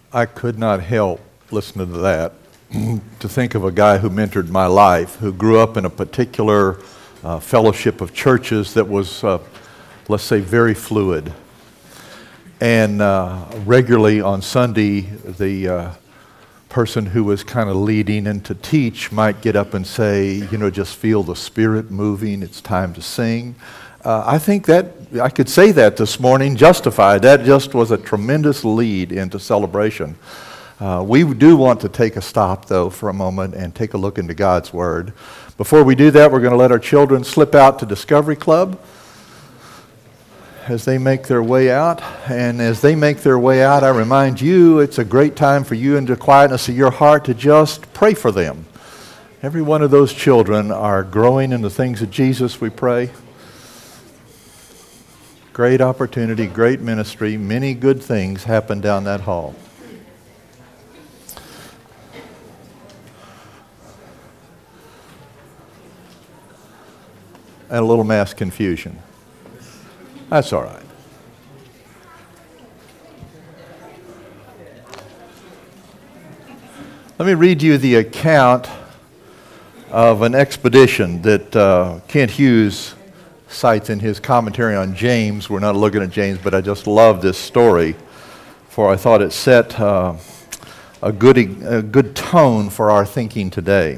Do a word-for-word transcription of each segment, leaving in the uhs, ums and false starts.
I could not help listening to that, to think of a guy who mentored my life, who grew up in a particular uh, fellowship of churches that was, uh, let's say, very fluid. And uh, regularly on Sunday, the uh, person who was kind of leading and to teach might get up and say, you know, just feel the Spirit moving, it's time to sing. Uh, I think that, I could say that this morning, justified. That just was a tremendous lead into celebration. Uh, we do want to take a stop, though, for a moment and take a look into God's Word. Before we do that, we're going to let our children slip out to Discovery Club as they make their way out. And as they make their way out, I remind you, it's a great time for you in the quietness of your heart to just pray for them. Every one of those children are growing in the things of Jesus, we pray. Great opportunity, great ministry, many good things happen down that hall. And a little mass confusion. That's all right. Let me read you the account of an expedition that uh, Kent Hughes cites in his commentary on James. We're not looking at James, but I just love this story, for I thought it set uh, a good a good tone for our thinking today.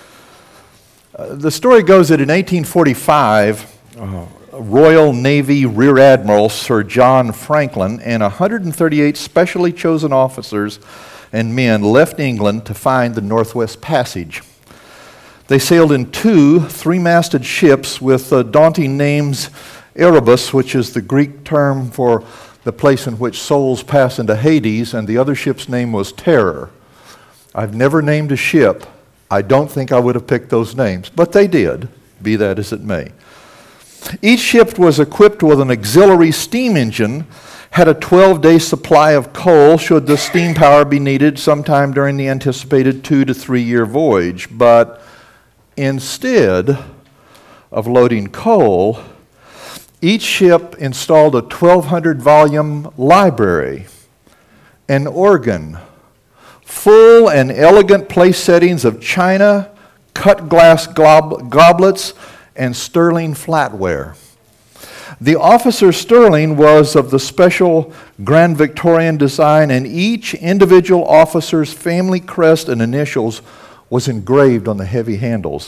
Uh, the story goes that in eighteen forty-five, uh, Royal Navy Rear Admiral Sir John Franklin and one hundred thirty-eight specially chosen officers and men left England to find the Northwest Passage. They sailed in two three-masted ships with the daunting names Erebus, which is the Greek term for the place in which souls pass into Hades, and the other ship's name was Terror. I've never named a ship. I don't think I would have picked those names, but they did, be that as it may. Each ship was equipped with an auxiliary steam engine, had a twelve-day supply of coal should the steam power be needed sometime during the anticipated two to three-year voyage, but instead of loading coal, each ship installed a twelve hundred volume library, an organ, full and elegant place settings of china, cut glass glob- goblets, and sterling flatware. The officer's sterling was of the special Grand Victorian design, and each individual officer's family crest and initials was engraved on the heavy handles.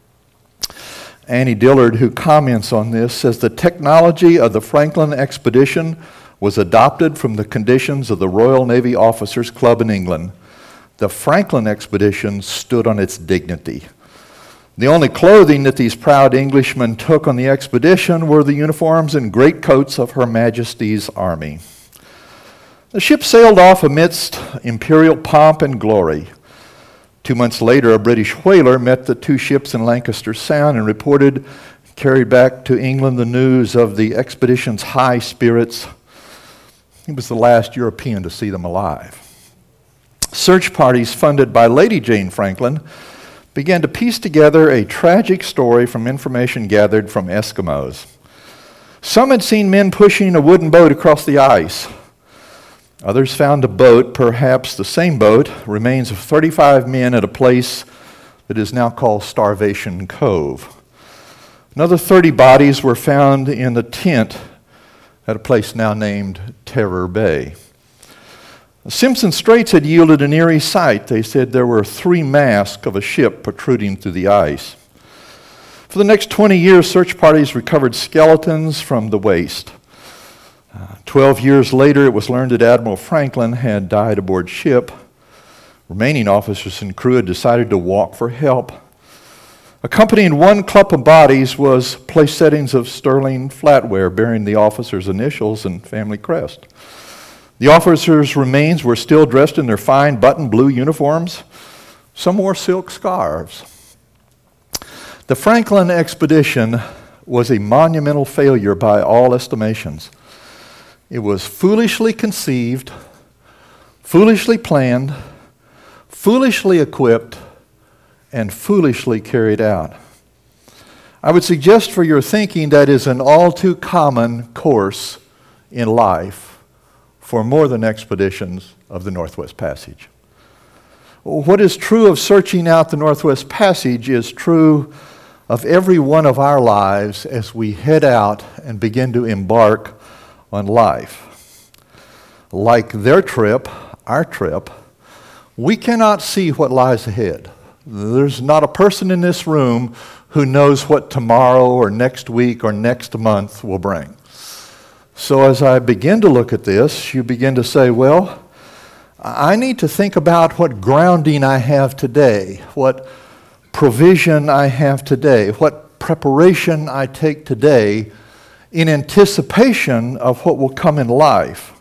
Annie Dillard, who comments on this, says the technology of the Franklin expedition was adopted from the conditions of the Royal Navy Officers Club in England. The Franklin expedition stood on its dignity. The only clothing that these proud Englishmen took on the expedition were the uniforms and greatcoats of Her Majesty's Army. The ship sailed off amidst imperial pomp and glory. Two months later, a British whaler met the two ships in Lancaster Sound and reported, carried back to England the news of the expedition's high spirits. He was the last European to see them alive. Search parties funded by Lady Jane Franklin began to piece together a tragic story from information gathered from Eskimos. Some had seen men pushing a wooden boat across the ice. Others found a boat, perhaps the same boat, remains of thirty-five men at a place that is now called Starvation Cove. Another thirty bodies were found in the tent at a place now named Terror Bay. Simpson Straits had yielded an eerie sight. They said there were three masts of a ship protruding through the ice. For the next twenty years, search parties recovered skeletons from the waste. Uh, Twelve years later, it was learned that Admiral Franklin had died aboard ship. Remaining officers and crew had decided to walk for help. Accompanying one clump of bodies was place settings of sterling flatware bearing the officers' initials and family crest. The officers' remains were still dressed in their fine button blue uniforms. Some wore silk scarves. The Franklin expedition was a monumental failure by all estimations. It was foolishly conceived, foolishly planned, foolishly equipped, and foolishly carried out. I would suggest for your thinking that is an all too common course in life for more than expeditions of the Northwest Passage. What is true of searching out the Northwest Passage is true of every one of our lives as we head out and begin to embark on life. Like their trip, our trip, we cannot see what lies ahead. There's not a person in this room who knows what tomorrow or next week or next month will bring. So as I begin to look at this, you begin to say, well, I need to think about what grounding I have today, what provision I have today, what preparation I take today in anticipation of what will come in life.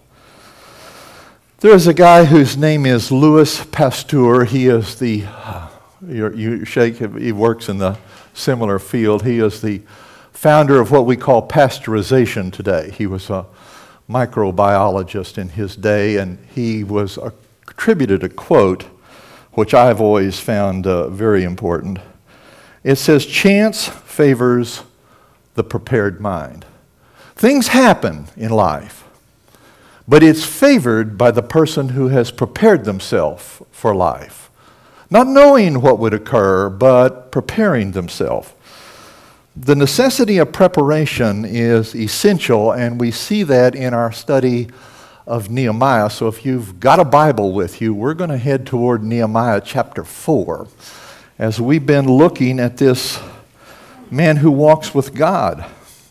There is a guy whose name is Louis Pasteur. He is the, you shake, he works in the similar field. He is the founder of what we call pasteurization today. He was a microbiologist in his day, and he was attributed a quote, which I've always found uh, very important. It says, "Chance favors the prepared mind." Things happen in life, but it's favored by the person who has prepared themselves for life. Not knowing what would occur, but preparing themselves. The necessity of preparation is essential, and we see that in our study of Nehemiah. So if you've got a Bible with you, we're going to head toward Nehemiah chapter four as we've been looking at this man who walks with God.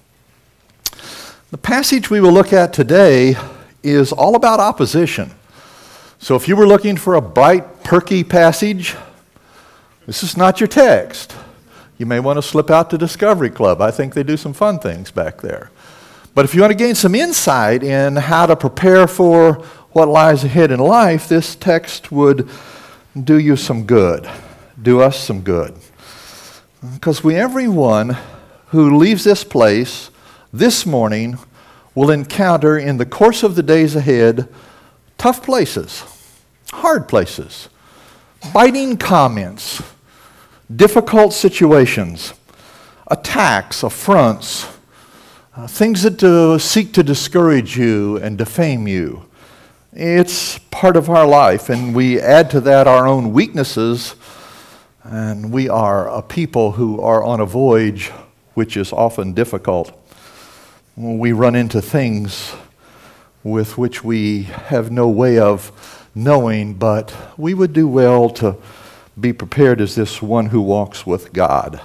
The passage we will look at today is all about opposition. So if you were looking for a bright, perky passage, this is not your text. You may want to slip out to Discovery Club. I think they do some fun things back there. But if you want to gain some insight in how to prepare for what lies ahead in life, this text would do you some good, do us some good. Because we, everyone who leaves this place this morning will encounter in the course of the days ahead tough places, hard places, biting comments, difficult situations, attacks, affronts, uh, things that uh, seek to discourage you and defame you. It's part of our life, and we add to that our own weaknesses, and we are a people who are on a voyage which is often difficult. We run into things with which we have no way of knowing, but we would do well to be prepared as this one who walks with God.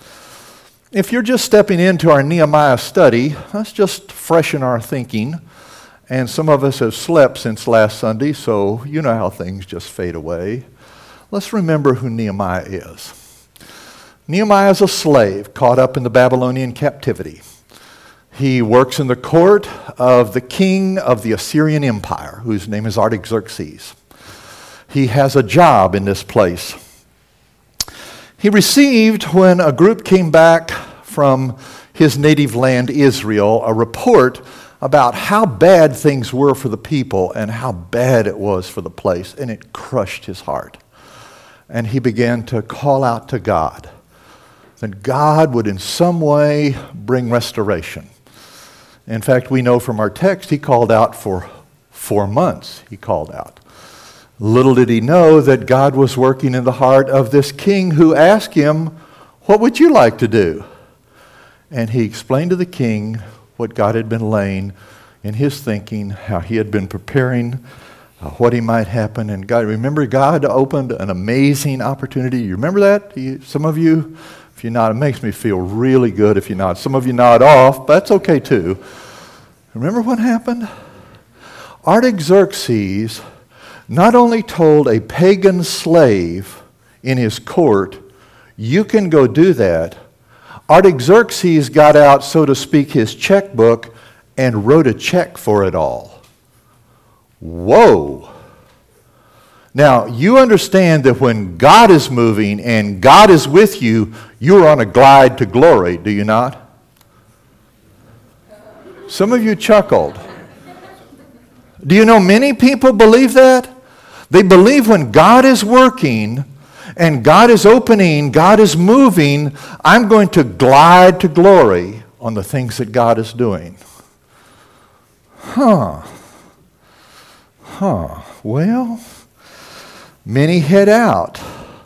If you're just stepping into our Nehemiah study, let's just freshen our thinking. And some of us have slept since last Sunday, so you know how things just fade away. Let's remember who Nehemiah is. Nehemiah is a slave caught up in the Babylonian captivity. He works in the court of the king of the Assyrian Empire, whose name is Artaxerxes. He has a job in this place. He received, when a group came back from his native land, Israel, a report about how bad things were for the people and how bad it was for the place, and it crushed his heart. And he began to call out to God that God would in some way bring restoration. In fact, we know from our text he called out for four months. He called out. Little did he know that God was working in the heart of this king who asked him, "What would you like to do?" And he explained to the king what God had been laying in his thinking, how he had been preparing uh, what he might happen. And God, remember, God opened an amazing opportunity. You remember that? You, some of you, if you're not, it makes me feel really good if you're not. Some of you nod off, but that's okay too. Remember what happened? Artaxerxes not only told a pagan slave in his court, "You can go do that," Artaxerxes got out, so to speak, his checkbook and wrote a check for it all. Whoa! Now, you understand that when God is moving and God is with you, you're on a glide to glory, do you not? Some of you chuckled. Do you know many people believe that? They believe when God is working and God is opening, God is moving, I'm going to glide to glory on the things that God is doing. Huh. Huh, well, many head out,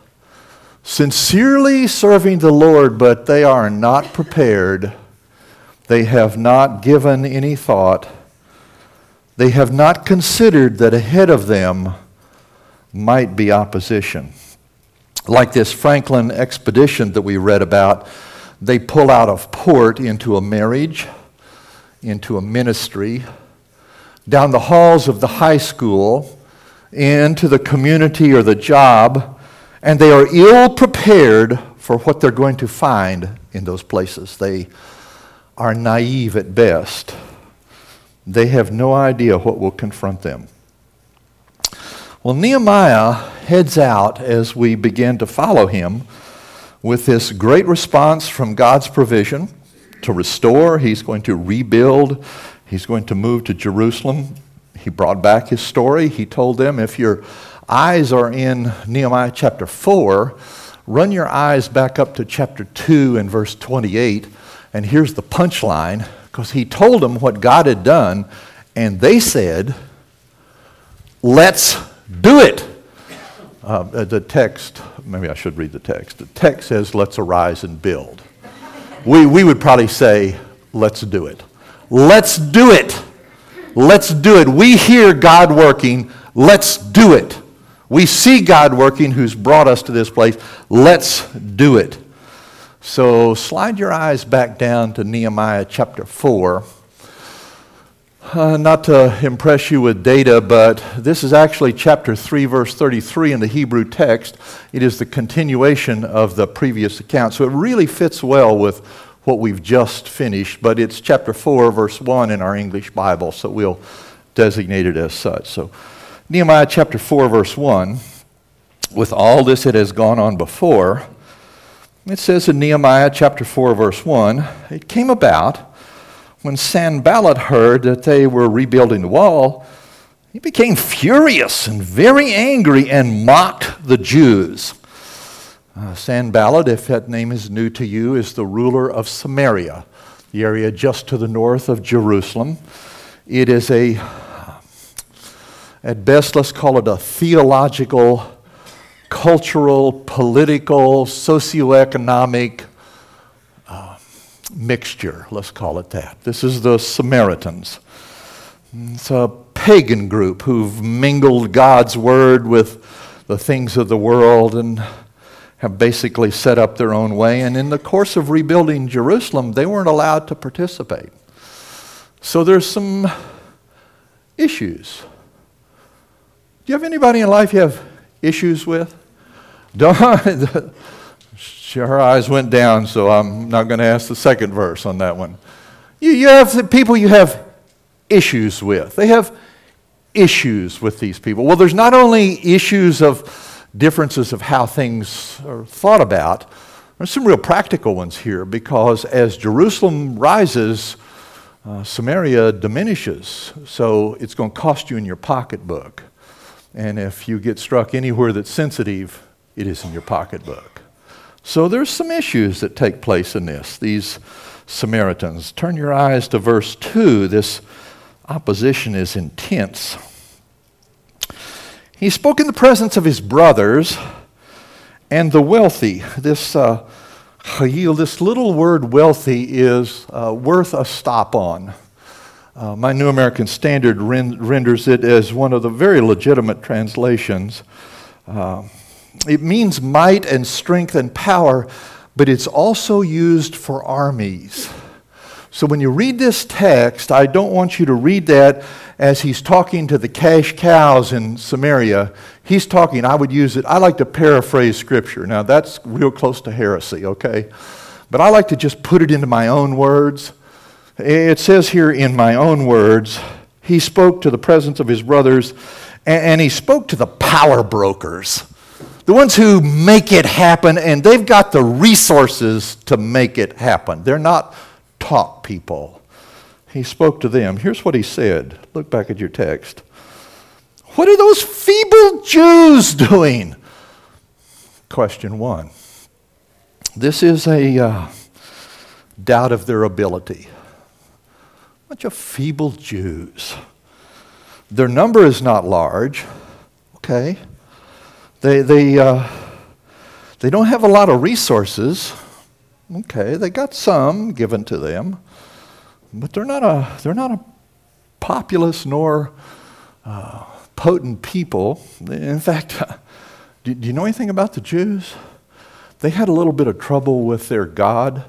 sincerely serving the Lord, but they are not prepared. They have not given any thought. They have not considered that ahead of them might be opposition. Like this Franklin expedition that we read about, they pull out of port into a marriage, into a ministry, down the halls of the high school, into the community or the job, and they are ill prepared for what they're going to find in those places. They are naive at best. They have no idea what will confront them. Well, Nehemiah heads out as we begin to follow him with this great response from God's provision to restore. He's going to rebuild. He's going to move to Jerusalem. He brought back his story. He told them, if your eyes are in Nehemiah chapter four, run your eyes back up to chapter two and verse twenty-eight, and here's the punchline, because he told them what God had done, and they said, let's do it. Uh, the text, maybe I should read the text. The text says, let's arise and build. We, we would probably say, let's do it. Let's do it. Let's do it. We hear God working. Let's do it. We see God working who's brought us to this place. Let's do it. So slide your eyes back down to Nehemiah chapter four. Uh, not to impress you with data, but this is actually chapter three, verse thirty-three in the Hebrew text. It is the continuation of the previous account. So it really fits well with what we've just finished, but it's chapter four, verse one in our English Bible, so we'll designate it as such. So Nehemiah chapter four, verse one, with all this that has gone on before, it says in Nehemiah chapter four, verse one, it came about when Sanballat heard that they were rebuilding the wall, he became furious and very angry and mocked the Jews. Uh, Sanballat, if that name is new to you, is the ruler of Samaria, the area just to the north of Jerusalem. It is a, at best, let's call it a theological, cultural, political, socioeconomic uh, mixture, let's call it that. This is the Samaritans. It's a pagan group who've mingled God's word with the things of the world and have basically set up their own way. And in the course of rebuilding Jerusalem, they weren't allowed to participate. So there's some issues. Do you have anybody in life you have issues with? Don't, her eyes went down, so I'm not going to ask the second verse on that one. You, you have the people you have issues with. They have issues with these people. Well, there's not only issues of differences of how things are thought about. There's some real practical ones here, because as Jerusalem rises, uh, Samaria diminishes. So it's going to cost you in your pocketbook. And if you get struck anywhere that's sensitive, it is in your pocketbook. So there's some issues that take place in this, these Samaritans. Turn your eyes to verse two. This opposition is intense. He spoke in the presence of his brothers and the wealthy. This uh, chayil, this little word wealthy, is uh, worth a stop on. Uh, my New American Standard ren- renders it as one of the very legitimate translations. Uh, it means might and strength and power, but it's also used for armies. So when you read this text, I don't want you to read that as he's talking to the cash cows in Samaria. He's talking, I would use it, I like to paraphrase Scripture. Now that's real close to heresy, okay? But I like to just put it into my own words. It says here, in my own words, he spoke to the presence of his brothers, and he spoke to the power brokers, the ones who make it happen, and they've got the resources to make it happen. They're not talk people. He spoke to them. Here's what he said. Look back at your text. What are those feeble Jews doing? Question one. This is a uh, doubt of their ability. A bunch of feeble Jews. Their number is not large. Okay. They they uh, they don't have a lot of resources. Okay, they got some given to them, but they're not a they're not a populous nor uh, potent people. In fact, do, do you know anything about the Jews? They had a little bit of trouble with their God.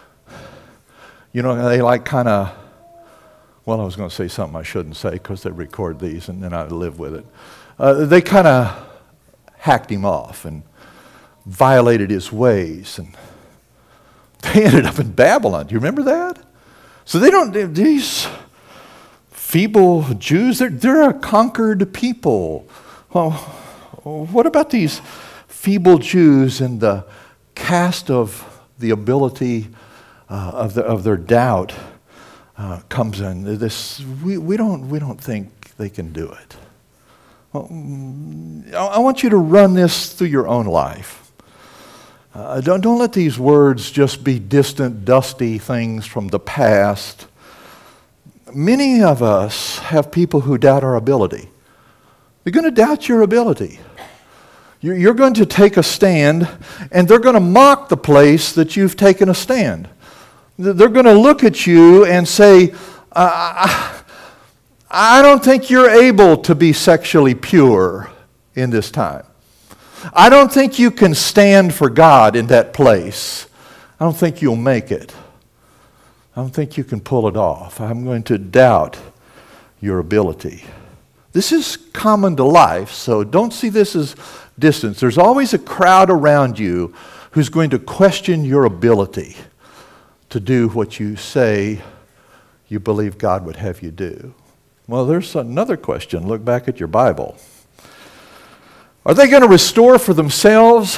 You know, they like kind of, well, I was going to say something I shouldn't say because they record these and then I live with it. Uh, they kind of hacked him off and violated his ways, and they ended up in Babylon. Do you remember that? So they don't, these feeble Jews, they're, they're a conquered people. Well, what about these feeble Jews and the cast of the ability uh, of, the, of their doubt uh, comes in? This, we, we, don't, we don't think they can do it. Well, I want you to run this through your own life. Uh, don't, don't let these words just be distant, dusty things from the past. Many of us have people who doubt our ability. They're going to doubt your ability. You're, you're going to take a stand, and they're going to mock the place that you've taken a stand. They're going to look at you and say, I, I don't think you're able to be sexually pure in this time. I don't think you can stand for God in that place. I don't think you'll make it. I don't think you can pull it off. I'm going to doubt your ability. This is common to life, so don't see this as distance. There's always a crowd around you who's going to question your ability to do what you say you believe God would have you do. Well, there's another question. Look back at your Bible. Are they going to restore for themselves?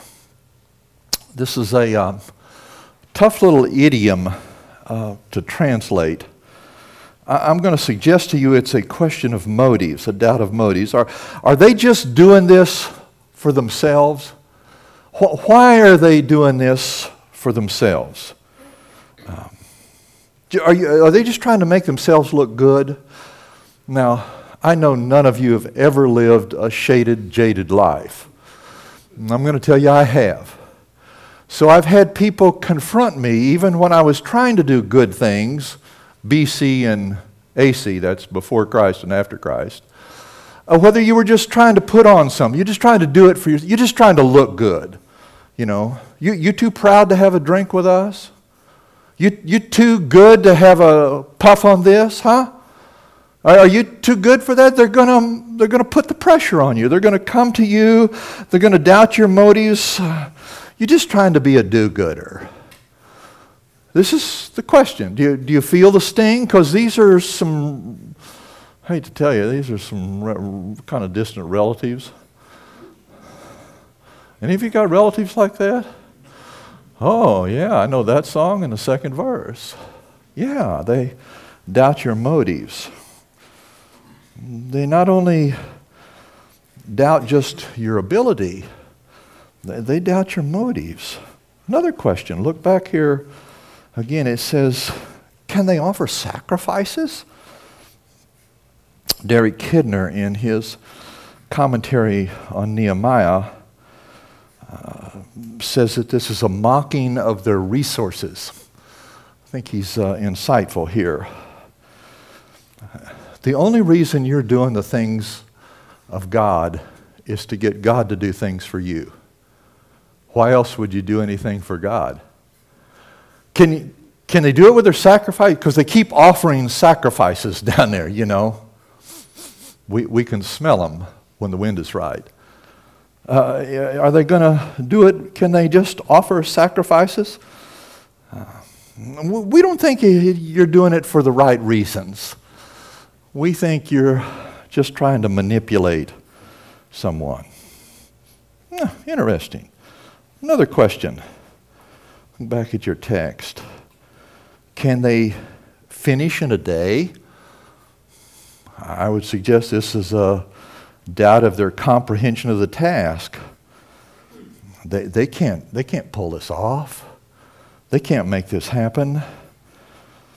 This is a um, tough little idiom uh, to translate. I- I'm going to suggest to you it's a question of motives, a doubt of motives. Are, are they just doing this for themselves? Wh- why are they doing this for themselves? Um, are, you, are they just trying to make themselves look good? Now, I know none of you have ever lived a shaded, jaded life. And I'm going to tell you I have. So I've had people confront me, even when I was trying to do good things, B C and A C, that's before Christ and after Christ, uh, whether you were just trying to put on something, you're just trying to do it for you, you're just trying to look good. You know, you, you too proud to have a drink with us? You, you too good to have a puff on this, huh? Are you too good for that? They're going they're gonna put the pressure on you. They're going to come to you. They're going to doubt your motives. You're just trying to be a do-gooder. This is the question. Do you, do you feel the sting? Because these are some, I hate to tell you, these are some re- kind of distant relatives. Any of you got relatives like that? Oh, yeah, I know that song in the second verse. Yeah, they doubt your motives. They not only doubt just your ability, they doubt your motives. Another question, look back here again. It says, can they offer sacrifices? Derek Kidner, in his commentary on Nehemiah, uh, says that this is a mocking of their resources. I think he's uh, insightful here. The only reason you're doing the things of God is to get God to do things for you. Why else would you do anything for God? Can you, can they do it with their sacrifice? Because they keep offering sacrifices down there, you know. We, we can smell them when the wind is right. Uh, are they going to do it? Can they just offer sacrifices? Uh, we don't think you're doing it for the right reasons. We think you're just trying to manipulate someone. Yeah, interesting. Another question. Look back at your text. Can they finish in a day? I would suggest this is a doubt of their comprehension of the task. They, they can't, they can't pull this off. They can't make this happen.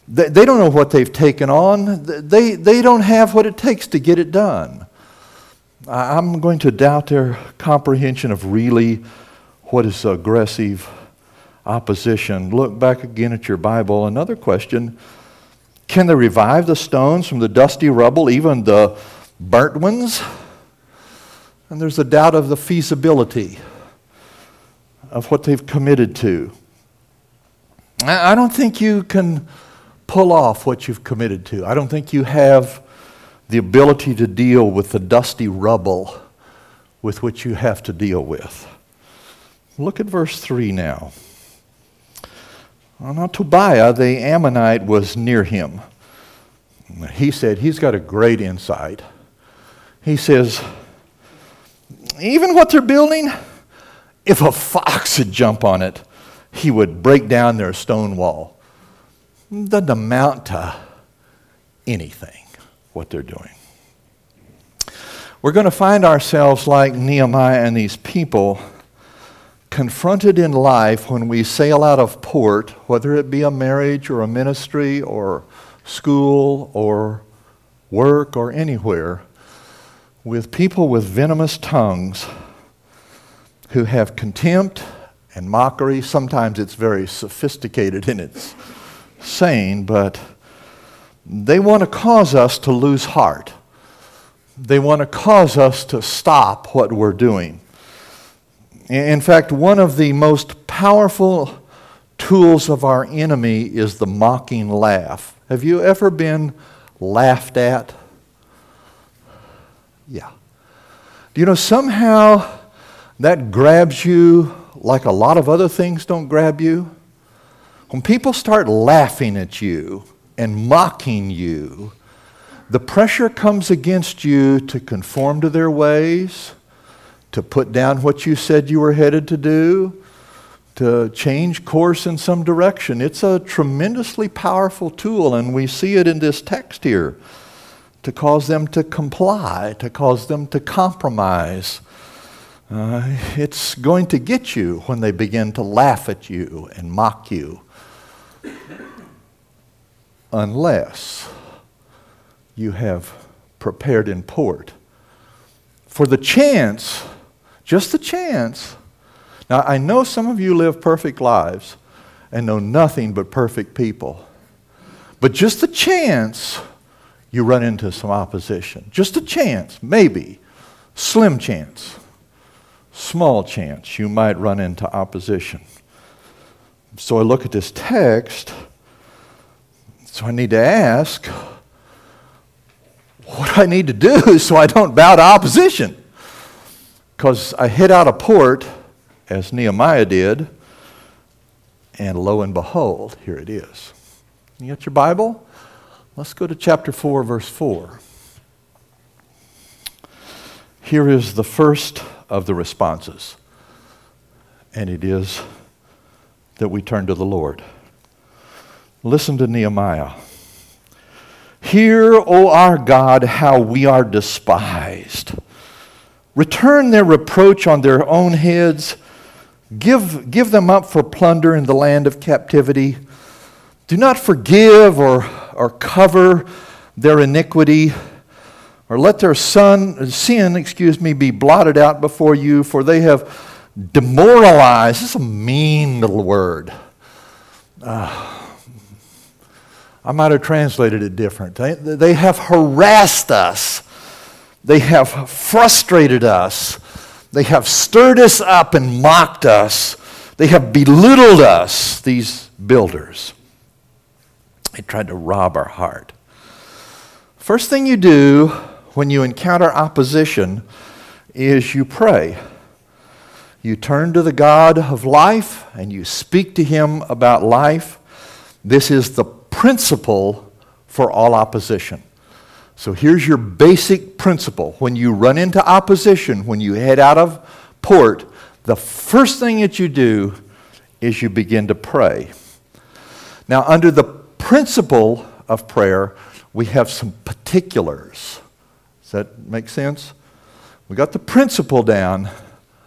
They, they don't know what they've taken on. They, they don't have what it takes to get it done. I'm going to doubt their comprehension of really what is aggressive opposition. Look back again at your Bible. Another question, can they revive the stones from the dusty rubble, even the burnt ones? And there's a doubt of the feasibility of what they've committed to. I don't think you can pull off what you've committed to. I don't think you have the ability to deal with the dusty rubble with which you have to deal with. Look at verse three now. Well, now Tobiah the Ammonite was near him. He said, he's got a great insight. He says, even what they're building, if a fox would jump on it, he would break down their stone wall. It doesn't amount to anything, what they're doing. We're going to find ourselves like Nehemiah and these people, confronted in life when we sail out of port, whether it be a marriage or a ministry or school or work or anywhere, with people with venomous tongues who have contempt and mockery. Sometimes it's very sophisticated in its saying, but they want to cause us to lose heart. They want to cause us to stop what we're doing. In fact, one of the most powerful tools of our enemy is the mocking laugh. Have you ever been laughed at? Yeah. Do you know somehow that grabs you like a lot of other things don't grab you? When people start laughing at you and mocking you, the pressure comes against you to conform to their ways, to put down what you said you were headed to do, to change course in some direction. It's a tremendously powerful tool, and we see it in this text here, to cause them to comply, to cause them to compromise. Uh, it's going to get you when they begin to laugh at you and mock you, unless you have prepared in port for the chance, just the chance. Now, I know some of you live perfect lives and know nothing but perfect people, but just the chance you run into some opposition. Just a chance, maybe, slim chance, small chance you might run into opposition. So I look at this text, so I need to ask, what do I need to do so I don't bow to opposition? Because I hit out a port, as Nehemiah did, and lo and behold, here it is. You got your Bible? Let's go to chapter four, verse four. Here is the first of the responses, and it is that we turn to the Lord. Listen to Nehemiah. Hear, O our God, how we are despised. Return their reproach on their own heads. Give, give them up for plunder in the land of captivity. Do not forgive or, or cover their iniquity, or let their son, sin, excuse me, be blotted out before you, for they have demoralized. This is a mean little word. Uh, I might have translated it different. They, they have harassed us. They have frustrated us. They have stirred us up and mocked us. They have belittled us, these builders. They tried to rob our heart. First thing you do when you encounter opposition is you pray. You turn to the God of life and you speak to Him about life. This is the principle for all opposition. So here's your basic principle. When you run into opposition, when you head out of port, the first thing that you do is you begin to pray. Now, under the principle of prayer, we have some particulars. Does that make sense? We got the principle down,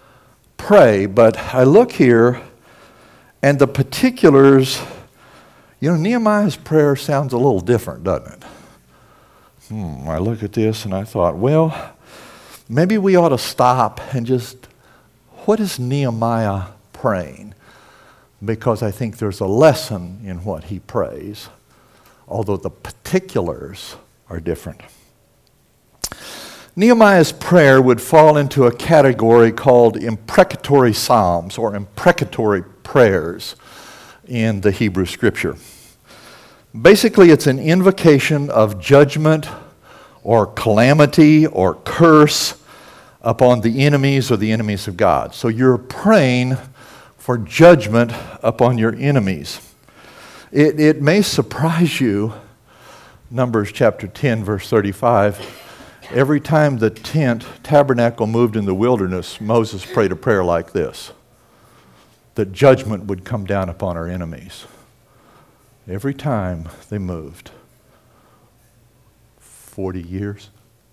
pray, but I look here and the particulars, You know, Nehemiah's prayer sounds a little different, doesn't it? Hmm, I look at this and I thought, well, maybe we ought to stop and just, what is Nehemiah praying? Because I think there's a lesson in what he prays, although the particulars are different. Nehemiah's prayer would fall into a category called imprecatory psalms or imprecatory prayers in the Hebrew Scripture. Basically, it's an invocation of judgment or calamity or curse upon the enemies or the enemies of God. So you're praying for judgment upon your enemies. It, it may surprise you, Numbers chapter ten, verse thirty-five, every time the tent, tabernacle moved in the wilderness, Moses prayed a prayer like this, that judgment would come down upon our enemies. Every time they moved. forty years.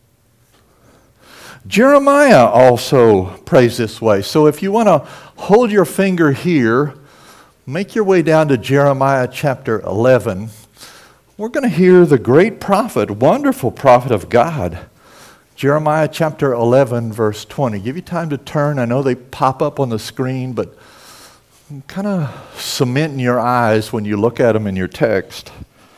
Jeremiah also prays this way. So if you want to hold your finger here, make your way down to Jeremiah chapter eleven. We're going to hear the great prophet, wonderful prophet of God. Jeremiah chapter eleven, verse twenty. Give you time to turn. I know they pop up on the screen, but kind of cement in your eyes when you look at them in your text.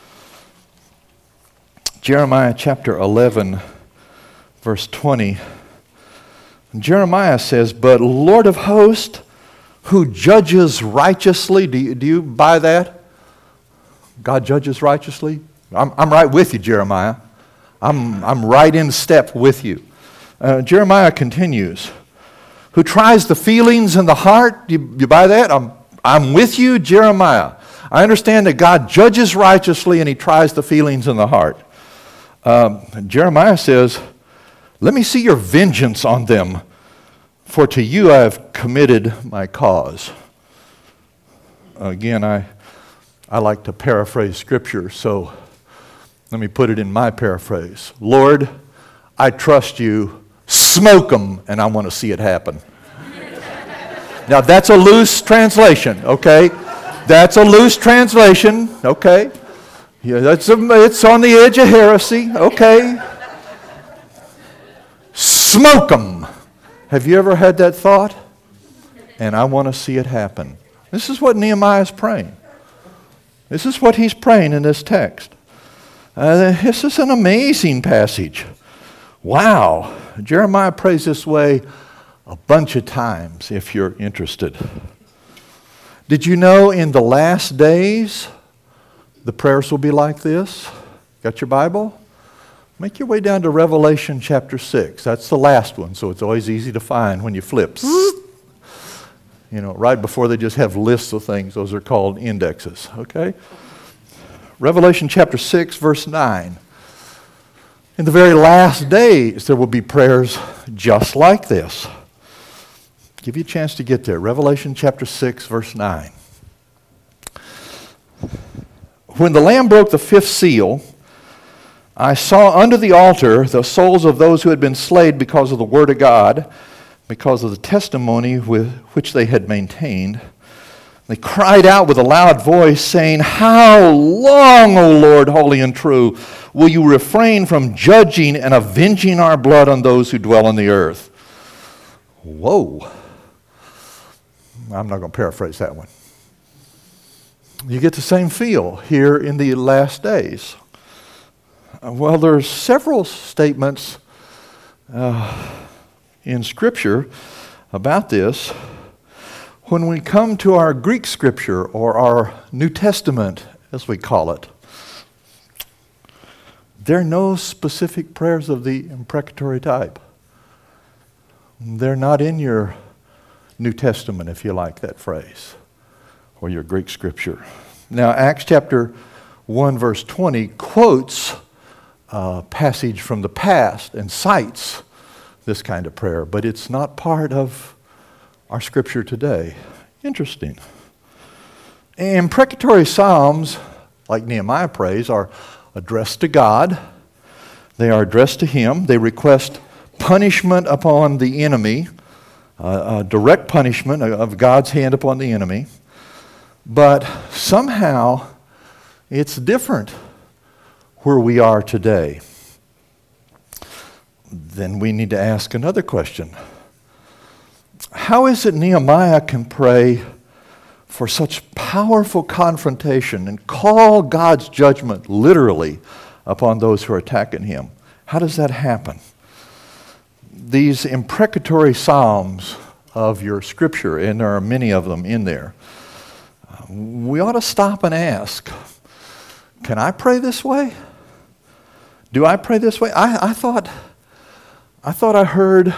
Jeremiah chapter eleven, verse twenty. Jeremiah says, "But Lord of hosts, who judges righteously," do you, do you buy that? God judges righteously? I'm, I'm right with you, Jeremiah. I'm, I'm right in step with you. Uh, Jeremiah continues, "Who tries the feelings and the heart." You, you buy that? I'm, I'm with you, Jeremiah. I understand that God judges righteously and he tries the feelings and the heart. Um, Jeremiah says, "Let me see your vengeance on them, for to you I have committed my cause." Again, I, I like to paraphrase Scripture, so let me put it in my paraphrase. Lord, I trust you. Smoke them, and I want to see it happen. Now, that's a loose translation, okay? That's a loose translation, okay? Yeah, that's a, it's on the edge of heresy, okay? Smoke them. Have you ever had that thought? And I want to see it happen. This is what Nehemiah is praying. This is what he's praying in this text. Uh, this is an amazing passage. Wow. Jeremiah prays this way a bunch of times if you're interested. Did you know in the last days the prayers will be like this? Got your Bible? Make your way down to Revelation chapter six. That's the last one, so it's always easy to find when you flip. You know, right before they just have lists of things, those are called indexes, okay? Revelation chapter six, verse nine. In the very last days, there will be prayers just like this. Give you a chance to get there. Revelation chapter six, verse nine. "When the Lamb broke the fifth seal, I saw under the altar the souls of those who had been slain because of the word of God, because of the testimony with which they had maintained. They cried out with a loud voice, saying, 'How long, O Lord, holy and true, will you refrain from judging and avenging our blood on those who dwell on the earth?'" Whoa. I'm not going to paraphrase that one. You get the same feel here in the last days. Well, there's several statements uh, in Scripture about this. When we come to our Greek Scripture, or our New Testament, as we call it, there are no specific prayers of the imprecatory type. They're not in your New Testament, if you like that phrase, or your Greek Scripture. Now, Acts chapter one, verse twenty quotes a passage from the past and cites this kind of prayer, but it's not part of our Scripture today. Interesting. Imprecatory psalms, like Nehemiah prays, are addressed to God. They are addressed to Him. They request punishment upon the enemy, uh, a direct punishment of God's hand upon the enemy. But somehow It's different where we are today. Then we need to ask another question. How is it Nehemiah can pray for such powerful confrontation and call God's judgment literally upon those who are attacking him? How does that happen? These imprecatory psalms of your scripture, and there are many of them in there, we ought to stop and ask, can I pray this way? Do I pray this way? I, I thought I thought I heard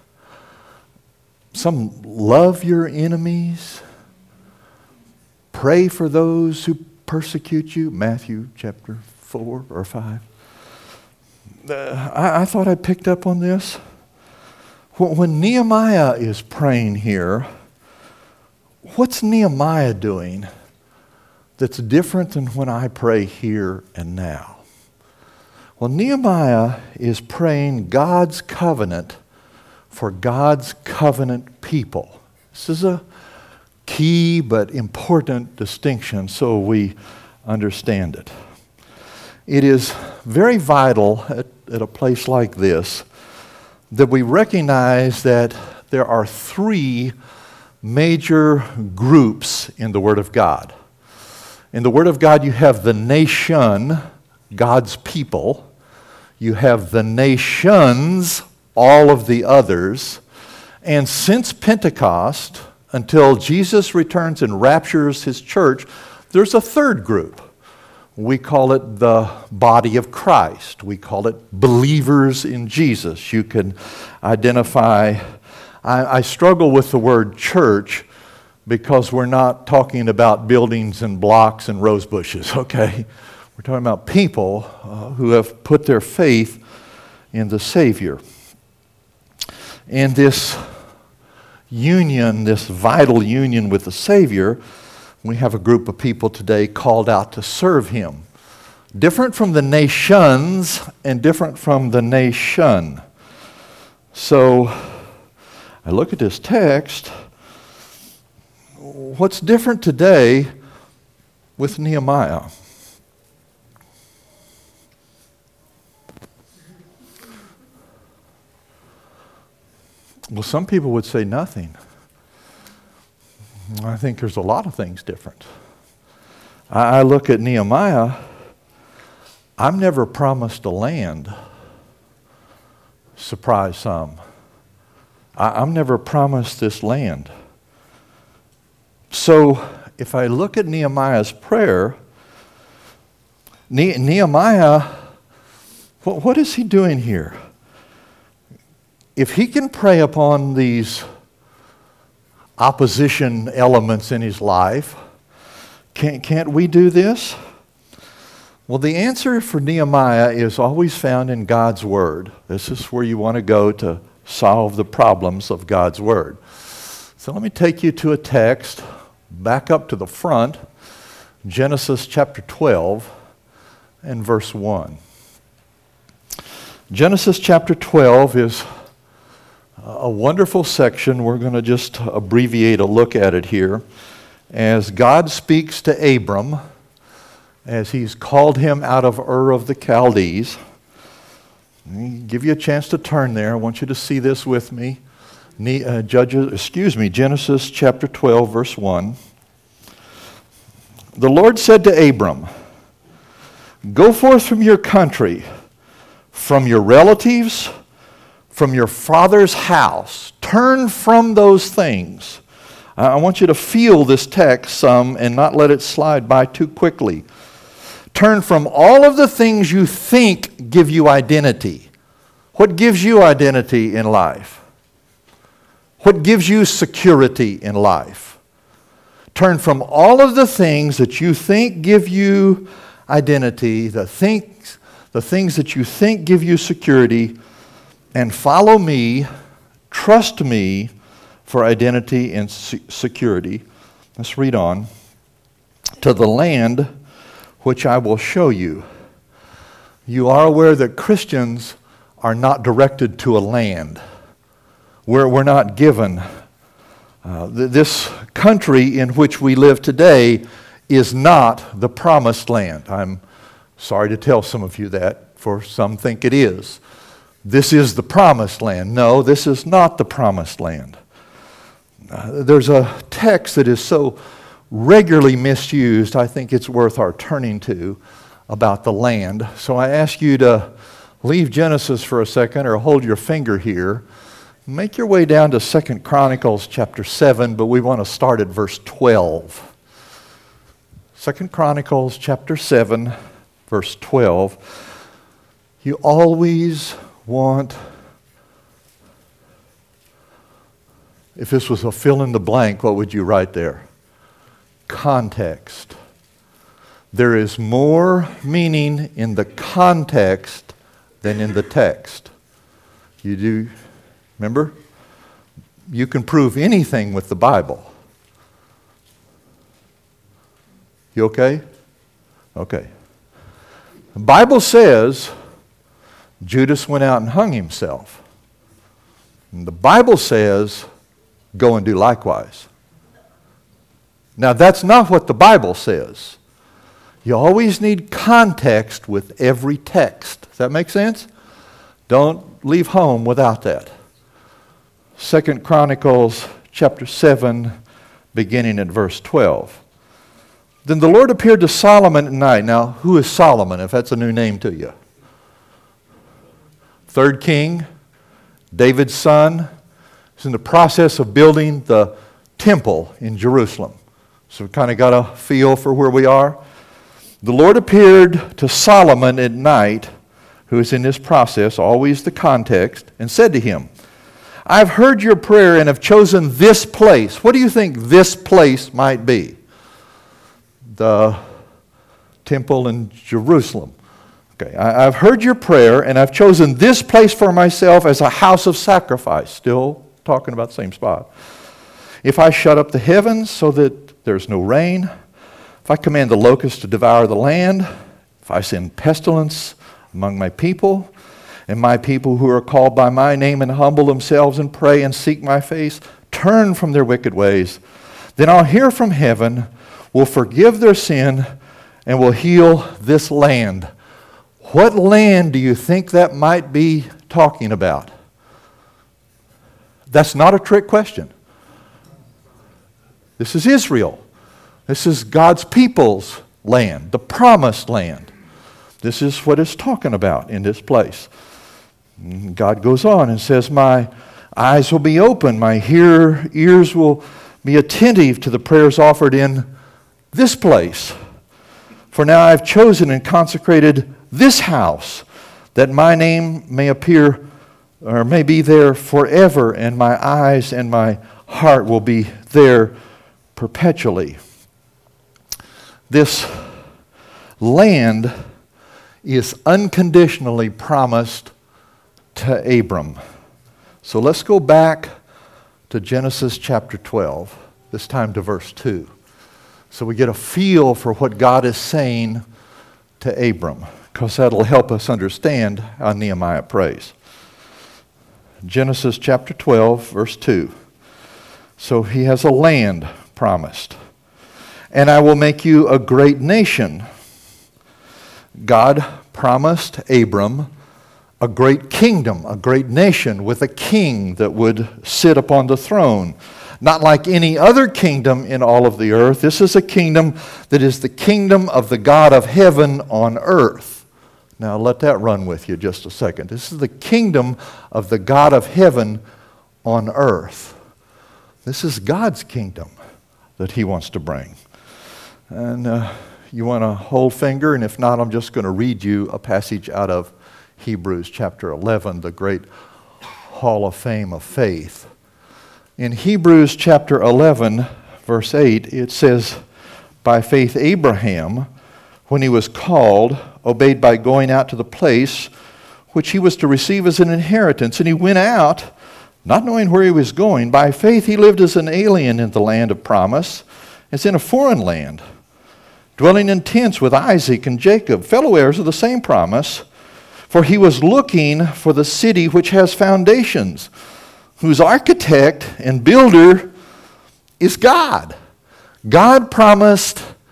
some love your enemies, pray for those who persecute you, Matthew chapter four or five. Uh, I, I thought I picked up on this. When, when Nehemiah is praying here, what's Nehemiah doing that's different than when I pray here and now? Well, Nehemiah is praying God's covenant for God's covenant people. This is a key but important distinction so we understand it. It is very vital at, at a place like this that we recognize that there are three major groups in the Word of God. In the Word of God, you have the nation, God's people. You have the nations, all of the others. And since Pentecost, until Jesus returns and raptures his church, there's a third group. We call it the body of Christ. We call it believers in Jesus. You can identify, I, I struggle with the word church because we're not talking about buildings and blocks and rose bushes, okay? We're talking about people uh, who have put their faith in the Savior. And this union, this vital union with the Savior, we have a group of people today called out to serve Him. Different from the nations and different from the nation. So, I look at this text. What's different today with Nehemiah? Well, some people would say nothing. I think there's a lot of things different. I look at Nehemiah. I'm never promised a land. Surprise some. I'm never promised this land. So if I look at Nehemiah's prayer, ne- Nehemiah, what, what is he doing here? If he can prey upon these opposition elements in his life, can't, can't we do this? Well, the answer for Nehemiah is always found in God's Word. This is where you want to go to solve the problems of God's Word. So let me take you to a text, back up to the front, Genesis chapter twelve and verse one. Genesis chapter twelve is a wonderful section. We're going to just abbreviate a look at it here. As God speaks to Abram, as he's called him out of Ur of the Chaldees. Let me give you a chance to turn there. I want you to see this with me. Ne- uh, Judges, excuse me, Genesis chapter twelve, verse one. The Lord said to Abram, "Go forth from your country, from your relatives, from your father's house. Turn from those things." I want you to feel this text some and not let it slide by too quickly. Turn from all of the things you think give you identity. What gives you identity in life? What gives you security in life? Turn from all of the things that you think give you identity, the things, the things that you think give you security, and follow me, trust me for identity and security. Let's read on. To the land which I will show you. You are aware that Christians are not directed to a land. We're, we're not given. Uh, th- this country in which we live today is not the promised land. I'm sorry to tell some of you that, for some think it is. This is the promised land. No, this is not the promised land. Uh, there's a text that is so regularly misused, I think it's worth our turning to, about the land. So I ask you to leave Genesis for a second, or hold your finger here. Make your way down to Second Chronicles chapter seven, but we want to start at verse twelve. Second Chronicles chapter seven, verse twelve. You always want, if this was a fill in the blank, what would you write there? Context. There is more meaning in the context than in the text. You do, remember? You can prove anything with the Bible. You okay? Okay. The Bible says Judas went out and hung himself. And the Bible says, go and do likewise. Now, that's not what the Bible says. You always need context with every text. Does that make sense? Don't leave home without that. Second Chronicles chapter seven, beginning at verse twelve. Then the Lord appeared to Solomon at night. Now, who is Solomon, if that's a new name to you? Third king, David's son. He's in the process of building the temple in Jerusalem. So we've kind of got a feel for where we are. The Lord appeared to Solomon at night, who is in this process, always the context, and said to him, I've heard your prayer and have chosen this place. What do you think this place might be? The temple in Jerusalem. Okay, I, I've heard your prayer and I've chosen this place for myself as a house of sacrifice. Still talking about the same spot. If I shut up the heavens so that there's no rain, if I command the locusts to devour the land, if I send pestilence among my people, and my people who are called by my name and humble themselves and pray and seek my face, turn from their wicked ways, then I'll hear from heaven, will forgive their sin, and will heal this land. What land do you think that might be talking about? That's not a trick question. This is Israel. This is God's people's land, the promised land. This is what it's talking about in this place. God goes on and says, my eyes will be open, my hear, ears will be attentive to the prayers offered in this place. For now I've chosen and consecrated this house, that my name may appear or may be there forever, and my eyes and my heart will be there perpetually. This land is unconditionally promised to Abram. So let's go back to Genesis chapter twelve, this time to verse two. So we get a feel for what God is saying to Abram, because that'll help us understand how Nehemiah prays. Genesis chapter twelve, verse two. So he has a land promised. And I will make you a great nation. God promised Abram a great kingdom, a great nation with a king that would sit upon the throne. Not like any other kingdom in all of the earth. This is a kingdom that is the kingdom of the God of heaven on earth. Now let that run with you just a second. This is the kingdom of the God of heaven on earth. This is God's kingdom that he wants to bring. And uh, you want a whole finger? And if not, I'm just going to read you a passage out of Hebrews chapter eleven, the great hall of fame of faith. In Hebrews chapter eleven, verse eight, it says, by faith Abraham, when he was called, obeyed by going out to the place which he was to receive as an inheritance. And he went out, not knowing where he was going. By faith he lived as an alien in the land of promise, as in a foreign land, dwelling in tents with Isaac and Jacob, fellow heirs of the same promise. For he was looking for the city which has foundations, whose architect and builder is God. God promised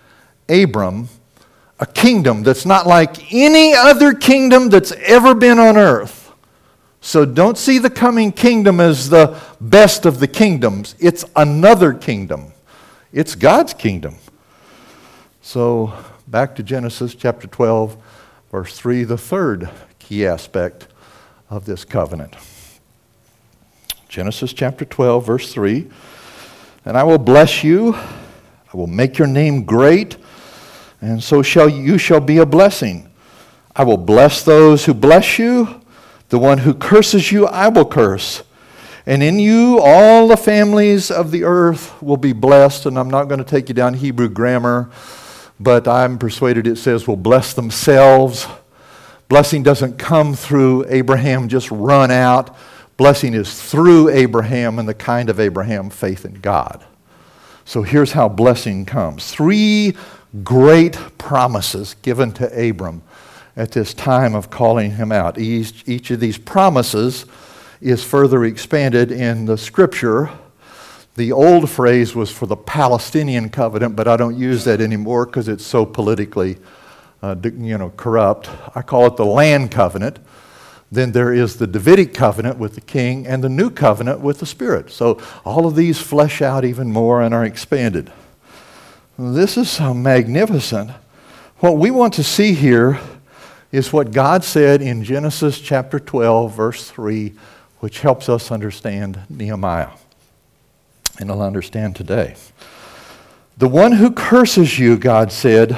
Abram a kingdom that's not like any other kingdom that's ever been on earth. So don't see the coming kingdom as the best of the kingdoms. It's another kingdom. It's God's kingdom. So back to Genesis chapter twelve, verse three, the third key aspect of this covenant. Genesis chapter twelve, verse three, and I will bless you, I will make your name great, and so shall you shall be a blessing. I will bless those who bless you, the one who curses you I will curse, and in you all the families of the earth will be blessed. And I'm not going to take you down Hebrew grammar, but I'm persuaded it says will bless themselves. Blessing doesn't come through Abraham, just run out. Blessing is through Abraham and the kind of Abraham faith in God. So here's how blessing comes. Three great promises given to Abram at this time of calling him out. Each, each of these promises is further expanded in the scripture. The old phrase was for the Palestinian covenant, but I don't use that anymore because it's so politically uh, you know, corrupt. I call it the land covenant. Then there is the Davidic covenant with the king and the new covenant with the Spirit. So all of these flesh out even more and are expanded. This is so magnificent. What we want to see here is what God said in Genesis chapter twelve, verse three, which helps us understand Nehemiah. And I'll understand today. The one who curses you, God said,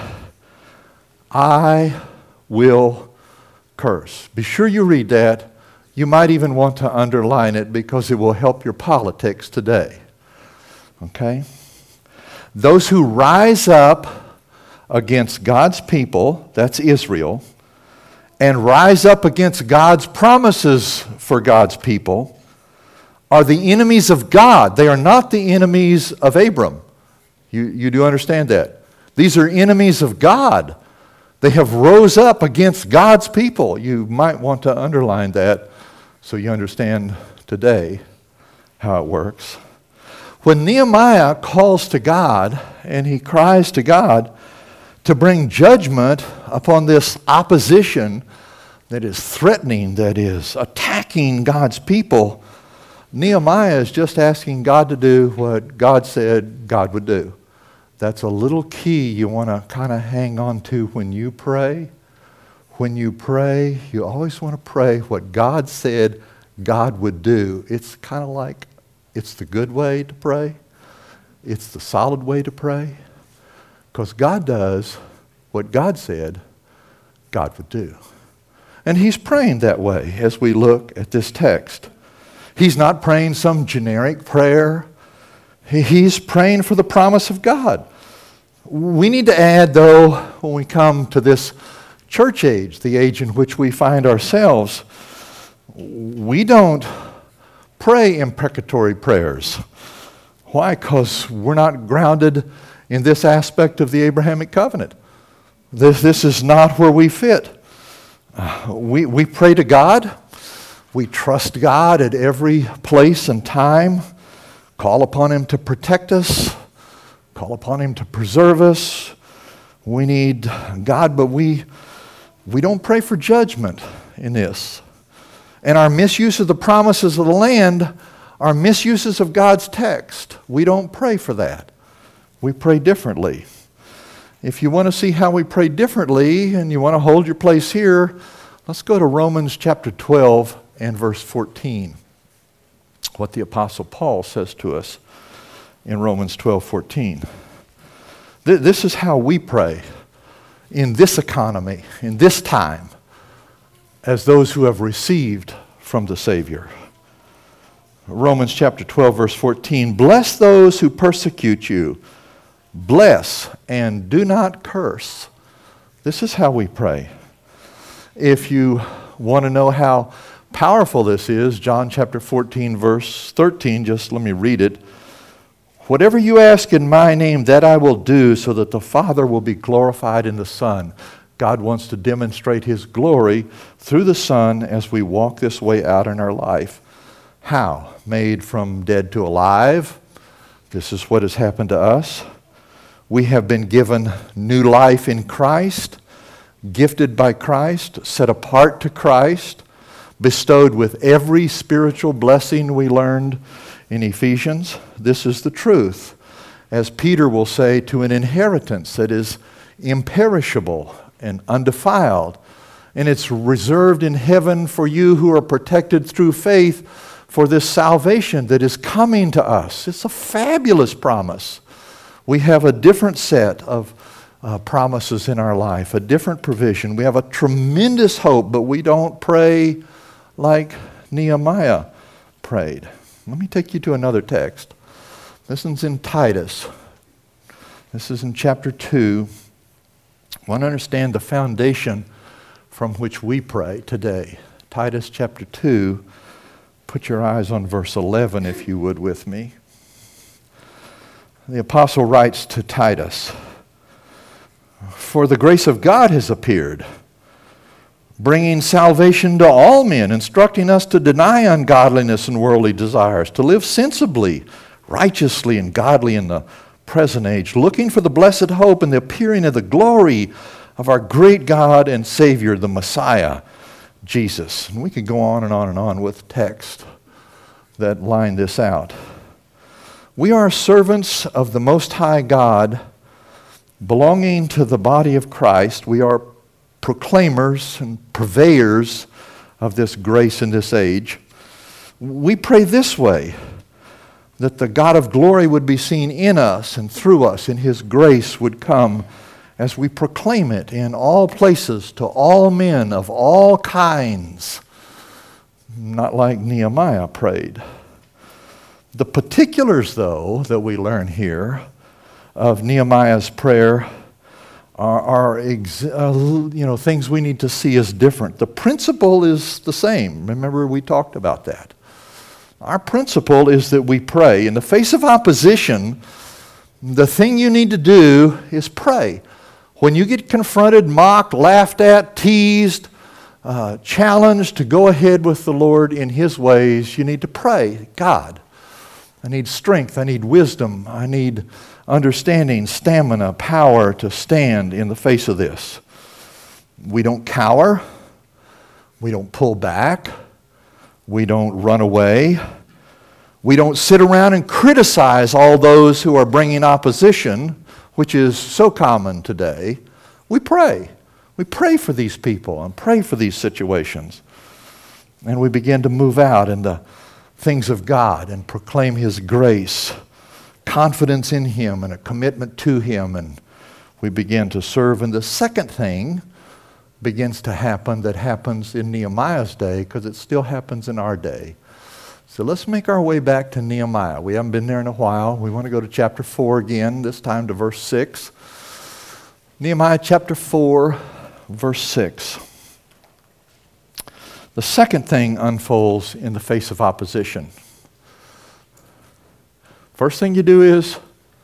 I will curse. Be sure you read that. You might even want to underline it because it will help your politics today. Okay? Those who rise up against God's people, that's Israel, and rise up against God's promises for God's people are the enemies of God. They are not the enemies of Abram. You, you do understand that? These are enemies of God. They have rose up against God's people. You might want to underline that so you understand today how it works. When Nehemiah calls to God and he cries to God to bring judgment upon this opposition that is threatening, that is attacking God's people, Nehemiah is just asking God to do what God said God would do. That's a little key you want to kind of hang on to when you pray. When you pray, you always want to pray what God said God would do. It's kind of like, it's the good way to pray. It's the solid way to pray. Because God does what God said God would do. And he's praying that way as we look at this text. He's not praying some generic prayer. He's praying for the promise of God. We need to add, though, when we come to this church age, the age in which we find ourselves, we don't pray imprecatory prayers. Why? Because we're not grounded in this aspect of the Abrahamic covenant. This, this is not where we fit. Uh, we, we pray to God. We trust God at every place and time. Call upon Him to protect us. Call upon Him to preserve us. We need God, but we, we don't pray for judgment in this. And our misuse of the promises of the land are misuses of God's text. We don't pray for that. We pray differently. If you want to see how we pray differently and you want to hold your place here, let's go to Romans chapter twelve and verse fourteen. What the Apostle Paul says to us in Romans twelve fourteen. This is how we pray in this economy, in this time, as those who have received from the Savior. Romans chapter twelve, verse fourteen. Bless those who persecute you. Bless and do not curse. This is how we pray. If you want to know how powerful this is, John chapter fourteen, verse thirteen, just let me read it. Whatever you ask in my name, that I will do, so that the Father will be glorified in the Son. God wants to demonstrate His glory through the Son as we walk this way out in our life. How? Made from dead to alive. This is what has happened to us. We have been given new life in Christ, gifted by Christ, set apart to Christ, bestowed with every spiritual blessing we learned in Ephesians. This is the truth, as Peter will say, to an inheritance that is imperishable and undefiled, and it's reserved in heaven for you who are protected through faith for this salvation that is coming to us. It's a fabulous promise. We have a different set of uh, promises in our life, a different provision. We have a tremendous hope, but we don't pray like Nehemiah prayed. Let me take you to another text. This one's in Titus. This is in chapter two. I want to understand the foundation from which we pray today. Titus chapter two. Put your eyes on verse eleven, if you would, with me. The apostle writes to Titus, "For the grace of God has appeared, bringing salvation to all men, instructing us to deny ungodliness and worldly desires, to live sensibly, righteously, and godly in the present age, looking for the blessed hope and the appearing of the glory of our great God and Savior, the Messiah, Jesus." And we could go on and on and on with text that line this out. We are servants of the Most High God, belonging to the body of Christ. We are proclaimers and purveyors of this grace in this age. We pray this way, that the God of glory would be seen in us and through us, and His grace would come as we proclaim it in all places to all men of all kinds. Not like Nehemiah prayed. The particulars, though, that we learn here of Nehemiah's prayer are, are ex- uh, you know, things we need to see as different. The principle is the same. Remember, we talked about that. Our principle is that we pray. In the face of opposition, the thing you need to do is pray. When you get confronted, mocked, laughed at, teased, uh, challenged to go ahead with the Lord in His ways, you need to pray. God, I need strength, I need wisdom, I need understanding, stamina, power to stand in the face of this. We don't cower. We don't pull back. We don't run away. We don't sit around and criticize all those who are bringing opposition, which is so common today. We pray. We pray for these people and pray for these situations. And we begin to move out in the things of God and proclaim His grace, confidence in Him and a commitment to Him, and we begin to serve. And the second thing begins to happen that happens in Nehemiah's day, because it still happens in our day. So let's make our way back to Nehemiah. We haven't been there in a while. We want to go to chapter four again, this time to verse six. Nehemiah chapter four, verse six. The second thing unfolds in the face of opposition. First thing you do is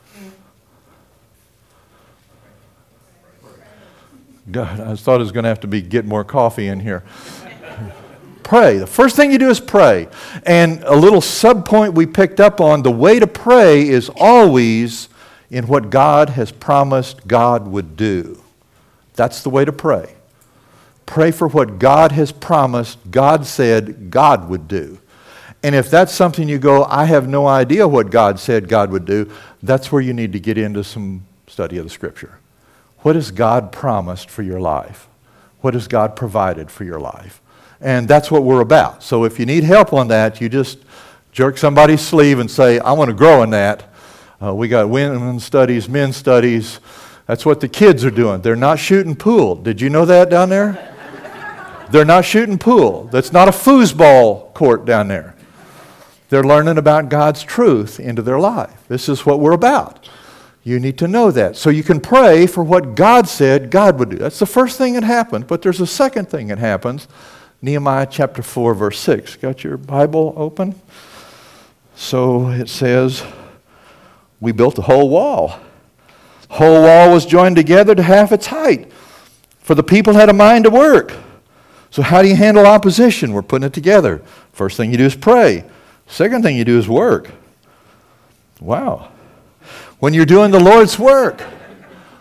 God, I thought it was going to have to be get more coffee in here. Pray. The first thing you do is pray. And a little sub-point we picked up on, the way to pray is always in what God has promised God would do. That's the way to pray. Pray for what God has promised God said God would do. And if that's something you go, I have no idea what God said God would do, that's where you need to get into some study of the Scripture. What has God promised for your life? What has God provided for your life? And that's what we're about. So if you need help on that, you just jerk somebody's sleeve and say, I want to grow in that. Uh, we got women's studies, men's studies. That's what the kids are doing. They're not shooting pool. Did you know that down there? They're not shooting pool. That's not a foosball court down there. They're learning about God's truth into their life. This is what we're about. You need to know that. So you can pray for what God said God would do. That's the first thing that happens. But there's a second thing that happens. Nehemiah chapter four, verse six. Got your Bible open? So it says, we built a whole wall. Whole wall was joined together to half its height, for the people had a mind to work. So how do you handle opposition? We're putting it together. First thing you do is pray. Second thing you do is work. Wow. When you're doing the Lord's work,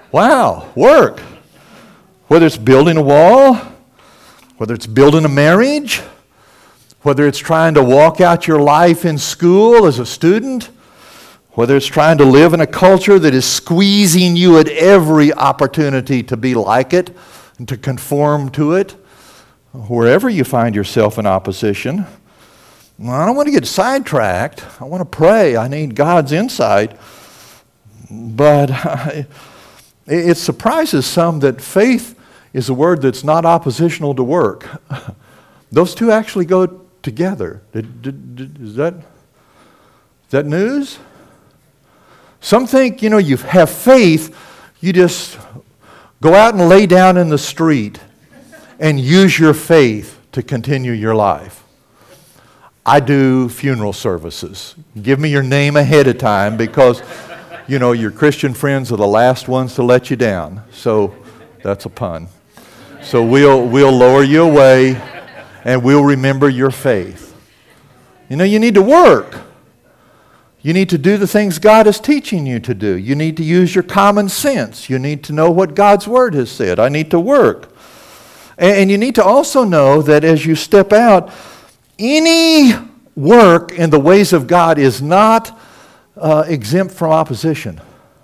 Wow, work. Whether it's building a wall, whether it's building a marriage, whether it's trying to walk out your life in school as a student, whether it's trying to live in a culture that is squeezing you at every opportunity to be like it and to conform to it, wherever you find yourself in opposition, well, I don't want to get sidetracked. I want to pray. I need God's insight. But it surprises some that faith is a word that's not oppositional to work. Those two actually go together. Did, did, did, is that, is that news? Some think, you know, you have faith, you just go out and lay down in the street and use your faith to continue your life. I do funeral services. Give me your name ahead of time because, you know, your Christian friends are the last ones to let you down. So that's a pun. So we'll we'll lower you away and we'll remember your faith. You know, you need to work. You need to do the things God is teaching you to do. You need to use your common sense. You need to know what God's Word has said. I need to work. And you need to also know that as you step out, any work in the ways of God is not uh, exempt from opposition.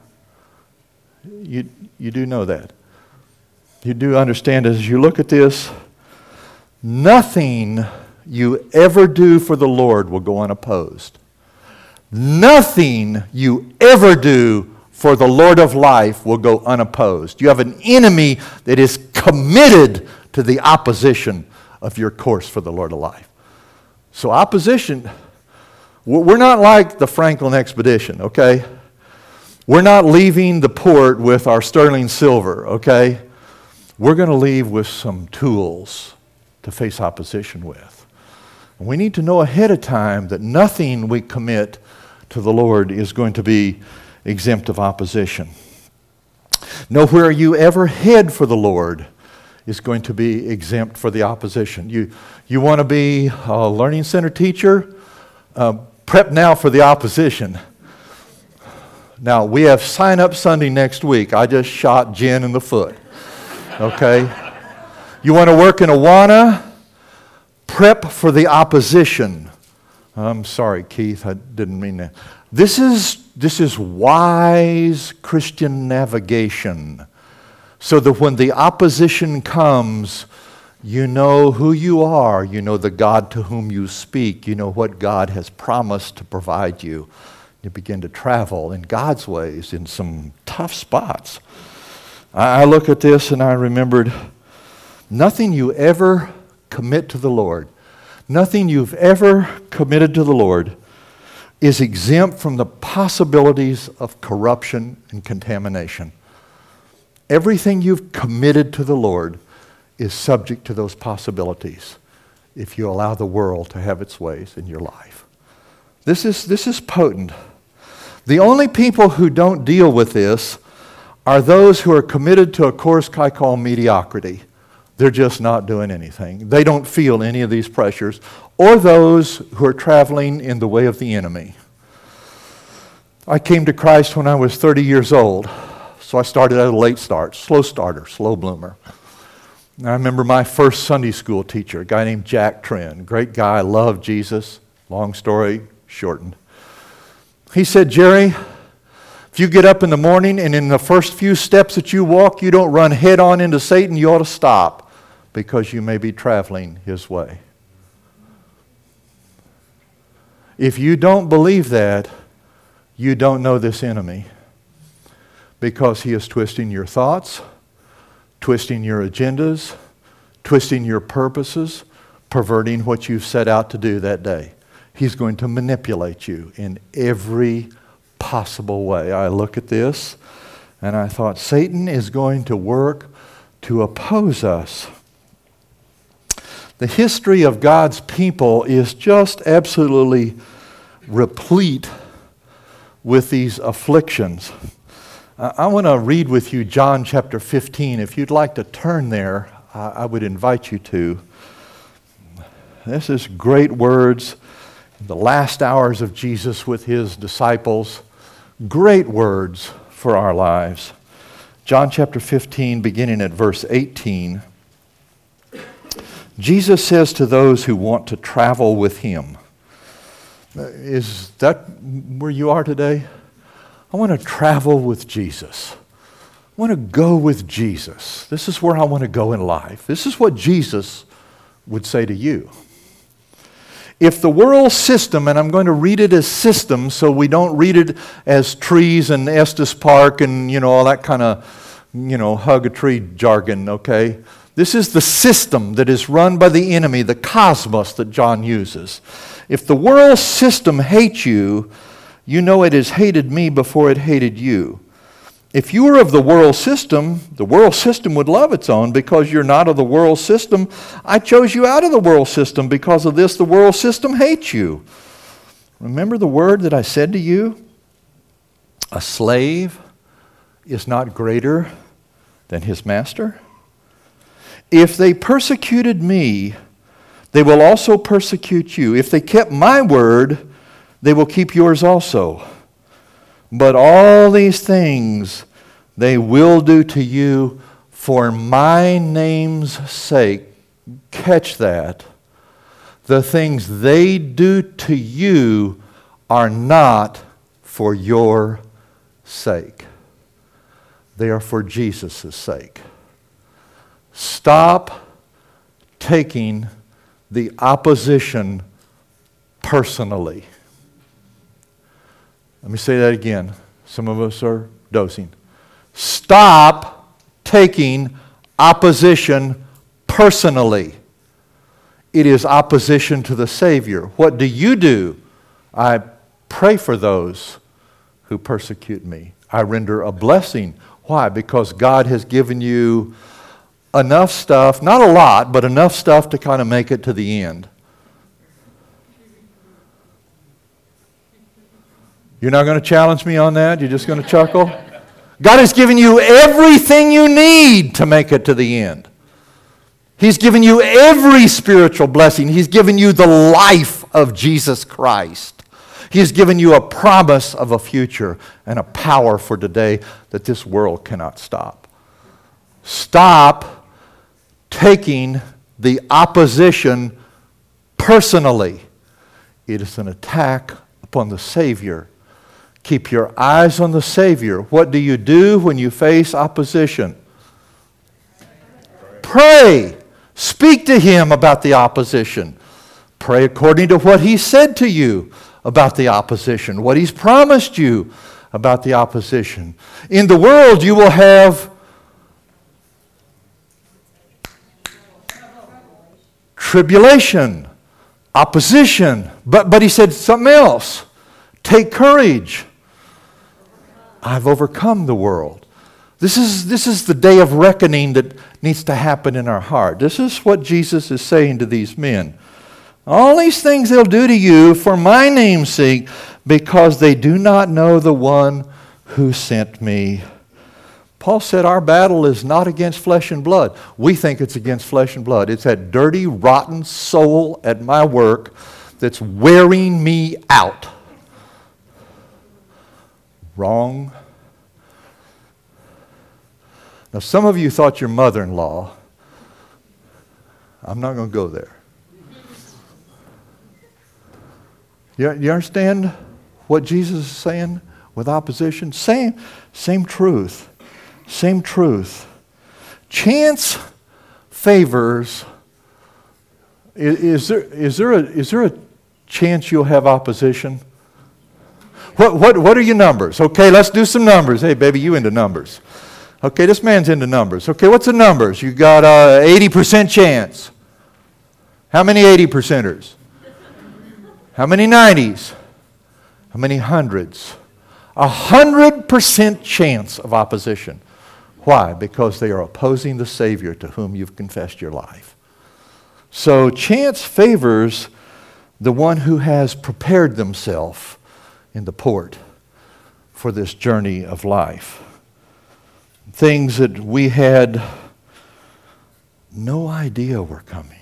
You, you do know that. You do understand as you look at this, nothing you ever do for the Lord will go unopposed. Nothing you ever do for the Lord of life will go unopposed. You have an enemy that is committed to the opposition of your course for the Lord of life. So opposition, we're not like the Franklin expedition, okay? We're not leaving the port with our sterling silver, okay? We're going to leave with some tools to face opposition with. And we need to know ahead of time that nothing we commit to the Lord is going to be exempt of opposition. Nowhere you ever head for the Lord is going to be exempt for the opposition. You, you want to be a learning center teacher? Uh, prep now for the opposition. Now, we have sign-up Sunday next week. I just shot Jen in the foot. Okay? You want to work in Awana? Prep for the opposition. I'm sorry, Keith, I didn't mean that. This is, this is wise Christian navigation, so that when the opposition comes, you know who you are, you know the God to whom you speak, you know what God has promised to provide you. You begin to travel in God's ways in some tough spots. I look at this and I remembered, nothing you ever commit to the Lord, nothing you've ever committed to the Lord is exempt from the possibilities of corruption and contamination. Everything you've committed to the Lord is subject to those possibilities if you allow the world to have its ways in your life. This is, this is potent. The only people who don't deal with this are those who are committed to a course I call mediocrity. They're just not doing anything. They don't feel any of these pressures. Or those who are traveling in the way of the enemy. I came to Christ when I was thirty years old. So I started at a late start, slow starter, slow bloomer. And I remember my first Sunday school teacher, a guy named Jack Trent, great guy, loved Jesus. Long story shortened. He said, Jerry, if you get up in the morning and in the first few steps that you walk, you don't run head on into Satan, you ought to stop because you may be traveling his way. If you don't believe that, you don't know this enemy because he is twisting your thoughts, twisting your agendas, twisting your purposes, perverting what you've set out to do that day. He's going to manipulate you in every possible way. I look at this and I thought, Satan is going to work to oppose us. The history of God's people is just absolutely replete with these afflictions. Uh, I want to read with you John chapter fifteen. If you'd like to turn there, I, I would invite you to. This is great words. The last hours of Jesus with his disciples. Great words for our lives. John chapter fifteen, beginning at verse eighteen, Jesus says to those who want to travel with him, is that where you are today? I want to travel with Jesus. I want to go with Jesus. This is where I want to go in life. This is what Jesus would say to you. If the world system, and I'm going to read it as system so we don't read it as trees and Estes Park and, you know, all that kind of, you know, hug a tree jargon, okay? This is the system that is run by the enemy, the cosmos that John uses. If the world system hates you, you know it has hated me before it hated you. If you were of the world system, the world system would love its own. Because you're not of the world system, I chose you out of the world system. Because of this, the world system hates you. Remember the word that I said to you? A slave is not greater than his master. If they persecuted me, they will also persecute you. If they kept my word, they will keep yours also. But all these things they will do to you for my name's sake. Catch that. The things they do to you are not for your sake. They are for Jesus' sake. Stop taking the opposition personally. Let me say that again. Some of us are dozing. Stop taking opposition personally. It is opposition to the Savior. What do you do? I pray for those who persecute me. I render a blessing. Why? Because God has given you enough stuff, not a lot, but enough stuff to kind of make it to the end. You're not going to challenge me on that? You're just going to chuckle? God has given you everything you need to make it to the end. He's given you every spiritual blessing. He's given you the life of Jesus Christ. He's given you a promise of a future and a power for today that this world cannot stop. Stop taking the opposition personally. It is an attack upon the Savior. Keep your eyes on the Savior. What do you do when you face opposition? Pray. Speak to Him about the opposition. Pray according to what He said to you about the opposition, what He's promised you about the opposition. In the world you will have tribulation, opposition. But, but He said something else. Take courage. I've overcome the world. This is, this is the day of reckoning that needs to happen in our heart. This is what Jesus is saying to these men. All these things they'll do to you for my name's sake, because they do not know the one who sent me. Paul said our battle is not against flesh and blood. We think it's against flesh and blood. It's that dirty, rotten soul at my work that's wearing me out. Wrong. Now, some of you thought your mother-in-law, I'm not going to go there. You, you understand what Jesus is saying with opposition? Same, same truth. Same truth. Chance favors. Is, is there, is there a, is there a chance you'll have opposition? What, what, what are your numbers? Okay, let's do some numbers. Hey, baby, you into numbers. Okay, this man's into numbers. Okay, what's the numbers? You got a eighty percent chance. How many eighty percenters? How many nineties? How many hundreds? A hundred percent chance of opposition. Why? Because they are opposing the Savior to whom you've confessed your life. So chance favors the one who has prepared themselves in the port for this journey of life. Things that we had no idea were coming.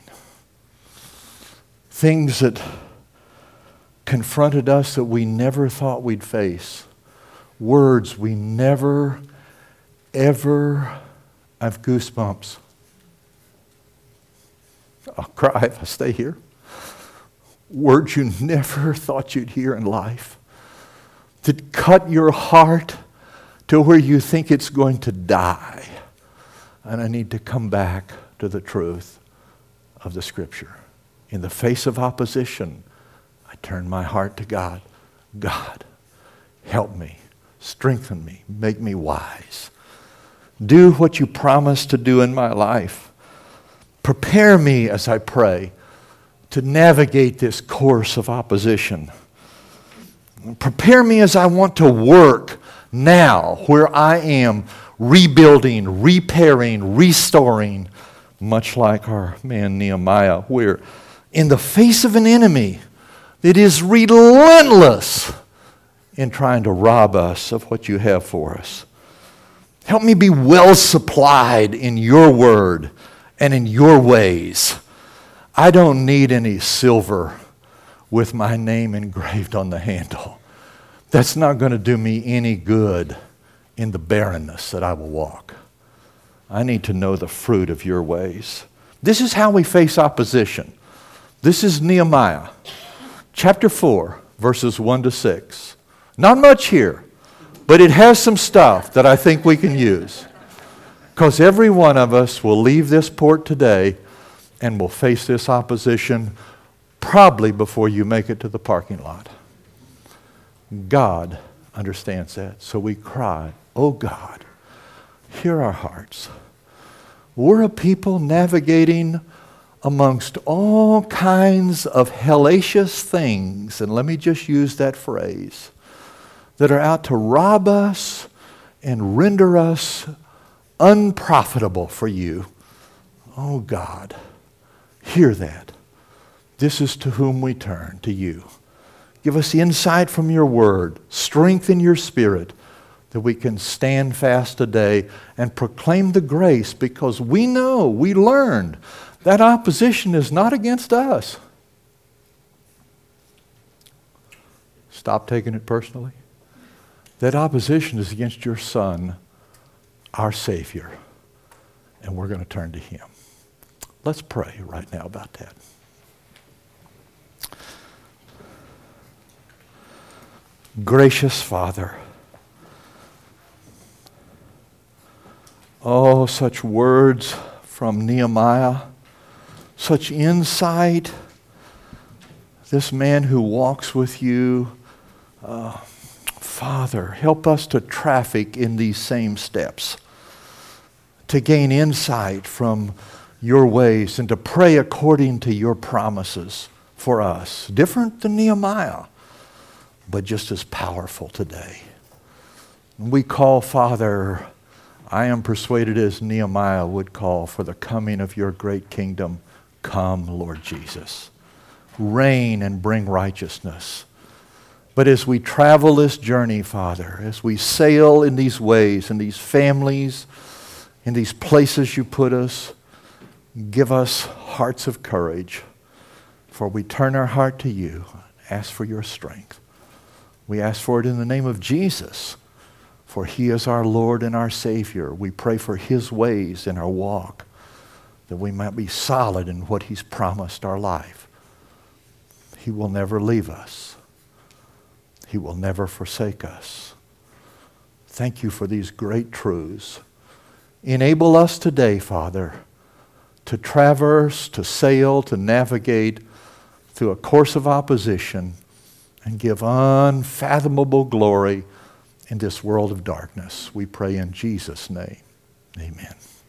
Things that confronted us that we never thought we'd face. Words we never ever, I have goosebumps. I'll cry if I stay here. Words you never thought you'd hear in life that cut your heart to where you think it's going to die. And I need to come back to the truth of the Scripture. In the face of opposition, I turn my heart to God. God, help me, strengthen me, make me wise. Do what you promised to do in my life. Prepare me as I pray to navigate this course of opposition. Prepare me as I want to work now where I am rebuilding, repairing, restoring, much like our man Nehemiah, where in the face of an enemy that is relentless in trying to rob us of what you have for us. Help me be well supplied in your word and in your ways. I don't need any silver with my name engraved on the handle. That's not going to do me any good in the barrenness that I will walk. I need to know the fruit of your ways. This is how we face opposition. This is Nehemiah, chapter four, verses one to six. Not much here, but it has some stuff that I think we can use. Because every one of us will leave this port today and will face this opposition probably before you make it to the parking lot. God understands that. So we cry, oh God, hear our hearts. We're a people navigating amongst all kinds of hellacious things, and let me just use that phrase, that are out to rob us and render us unprofitable for you. Oh God, hear that. This is to whom we turn, to you. Give us insight from your word, strengthen your spirit, that we can stand fast today and proclaim the grace, because we know, we learned, that opposition is not against us. Stop taking it personally. That opposition is against your Son, our Savior, and we're going to turn to Him. Let's pray right now about that. Gracious Father, oh, such words from Nehemiah, such insight. This man who walks with you, uh, Father, help us to traffic in these same steps, to gain insight from your ways and to pray according to your promises for us. Different than Nehemiah, but just as powerful today. We call, Father, I am persuaded as Nehemiah would call for the coming of your great kingdom. Come, Lord Jesus. Reign and bring righteousness. But as we travel this journey, Father, as we sail in these ways, in these families, in these places you put us, give us hearts of courage, for we turn our heart to you, ask for your strength. We ask for it in the name of Jesus, for he is our Lord and our Savior. We pray for his ways in our walk, that we might be solid in what he's promised our life. He will never leave us. He will never forsake us. Thank you for these great truths. Enable us today, Father, to traverse, to sail, to navigate through a course of opposition and give unfathomable glory in this world of darkness. We pray in Jesus' name. Amen.